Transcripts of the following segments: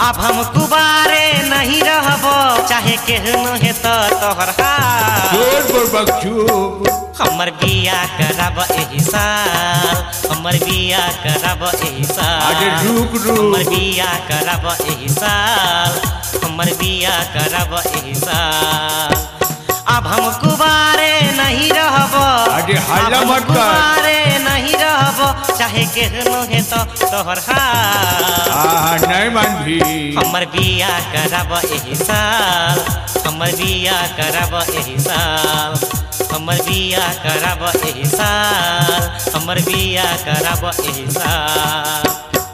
अब हम कुबारे नहीं रहबो चाहे केहनो हे तो तोहर जोर बुड़बक चुप। हमर बिया करब एही साल, हमर बिया करब एही साल। अरे रुक हमर बिया करब एही साल, हमर बिया करब एही साल। अब हम कुबारे नहीं रहबो, अरे हल्ला मत कर। कुबारे नहीं रहबो चाहे केहनो हे तो तोहर नहीं मान भी। हमर बिया करब एही साल, हमर बिया करब एही साल, हमर बिया करब एही साल, हमर बिया करब एही साल।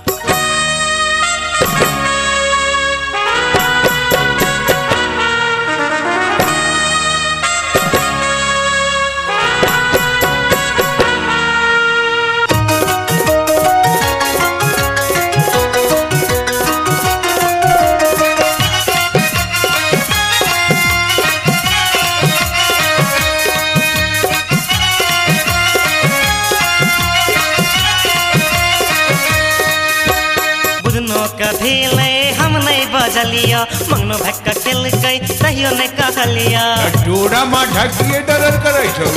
कभी ले हम नहीं बजलिया मंगनो भक्का खेल गई तहियो नहीं कहलिया। डोरा माँ ढकिए डरल करे छो।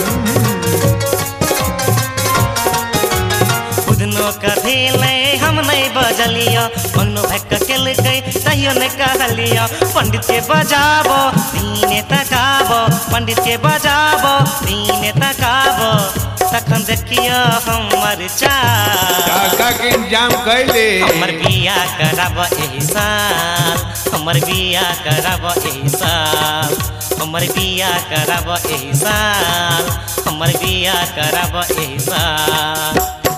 बुधनो कभी ले हम नहीं बजलिया मंगनो भक्का खेल गई तहियो नहीं कहलिया। पंडित के बजाबो दीने तकाबो, पंडित के बजाबो दीने तकाबो तखन देखियो हमर चाल। काका के इंतजाम कैले। हमर बिया करब एही साल, हमर बिया करब एही साल, हमर बिया करब एही साल, हमर बिया करब एही साल।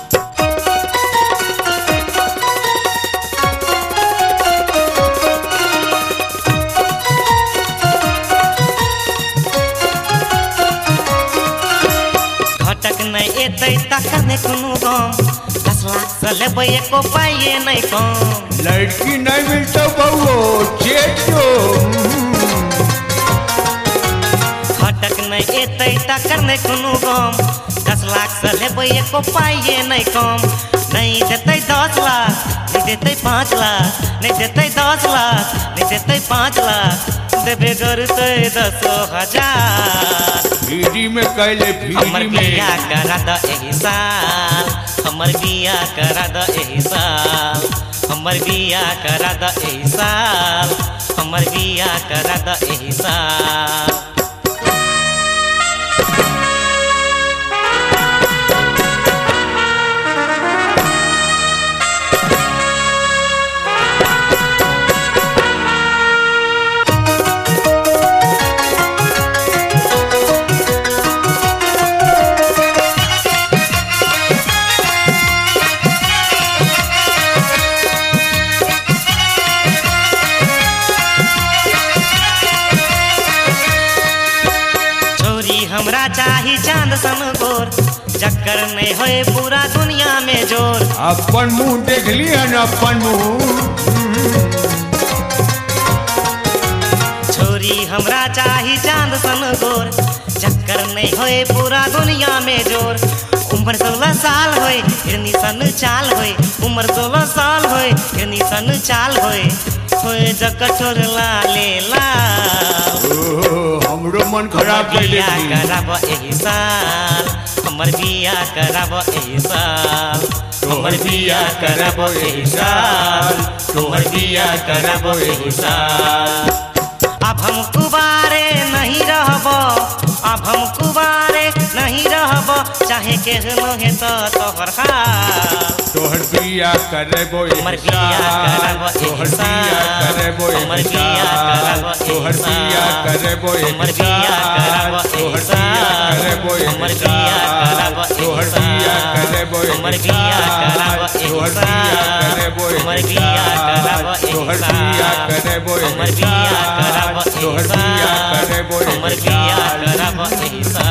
नहीं एतै तखने कोनो गम 10 लाख से लेबै एको पाइए नहीं कम। लड़की नहीं मिलता बहुओ चेत जो। खटक नहीं एतै तखने कोनो गम 10 लाख से लेबै एको पाइए नहीं कम। नहीं देतै 10 लाख नहीं देतै 5 लाख, नहीं देतै 10 लाख नहीं देतै 5 लाख, देबे करतै 10,000। भीड़ी में कैले हमर भीड़ी बिया में। करा द एही साल, हमर बिया करा द एही साल, हमर बिया करा द एही साल, हमर बिया करा द एही साल। हमरा चाही चांद सन गोर, चक्कर नहीं होए पूरा दुनिया में जोर। अपन मुंह देख लिया न अपन मुंह। छोरी हमरा चाही चांद सन गोर, चक्कर नहीं होए पूरा दुनिया में जोर। उम्र 16 साल होए हिरनी सन चाल होए, उम्र 16 साल होए हिरनी सन चाल होए जकठोर लाले लाल। हमरो मन खराब कर बिया देती। करब एही साल, हमर बिया करब एही साल, हमर बिया करब एही साल, हमर बिया करब एही साल। अब हम कुबारे नहीं रहबो, अब हम कुबारे नहीं रहबो चाहे केहनो हे तो तोहर हाल। तोहर बिया करबो हमर बिया करब तोहर एही बिया साल, करबो हमर बिया करब तोहर एही बिया साल, करबो हमर बिया करब एही साल, हमर बिया करब तोहर एही बिया साल, करबो हमर बिया करब एही तोहर साल, बिया करबो हमर बिया करब एही तोहर साल, बिया करबो हमर बिया करब एही तोहर बिया साल, करबो हमर बिया करब एही साल।